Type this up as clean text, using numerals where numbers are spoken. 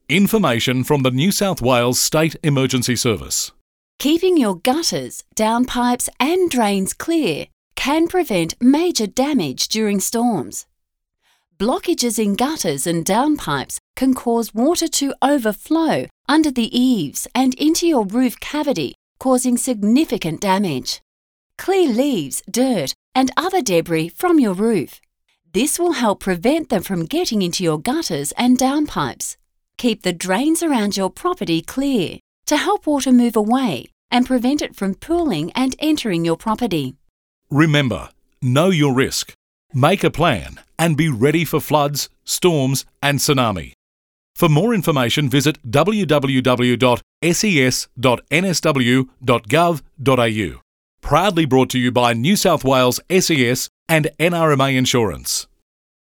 Information from the New South Wales State Emergency Service. Keeping your gutters, downpipes and drains clear can prevent major damage during storms. Blockages in gutters and downpipes can cause water to overflow under the eaves and into your roof cavity, causing significant damage. Clear leaves, dirt and other debris from your roof. This will help prevent them from getting into your gutters and downpipes. Keep the drains around your property clear to help water move away and prevent it from pooling and entering your property. Remember, know your risk, make a plan and be ready for floods, storms and tsunami. For more information, visit www.ses.nsw.gov.au. Proudly brought to you by New South Wales SES and NRMA Insurance.